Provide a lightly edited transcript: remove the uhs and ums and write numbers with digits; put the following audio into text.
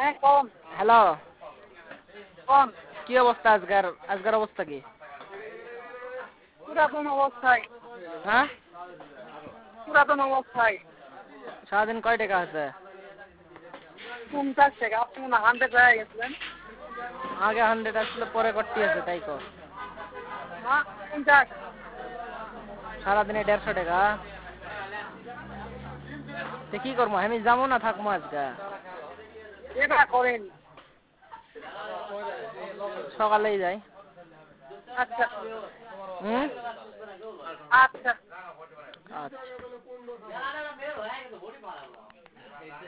হ্যাঁ কম। হ্যালো, কম। কি অবস্থা আজকের অবস্থা কি? পুরাতন অবস্থায়। হ্যাঁ, পুরাতন অবস্থায়। সারাদিন কয় টাকা আছে? 50 টাকা। আপনি মনে হয় 100 হয়ে গেছিলেন। আগে 100 আসলে পরে করতে আছে তাই তো। না 50। সারাদিনে 150 টাকা। তো কি করবো, আমি যাবো না থাকবো আজকে? এটা করেন। সকালেই যাই। আচ্ছা। হুম, আচ্ছা। আচ্ছা।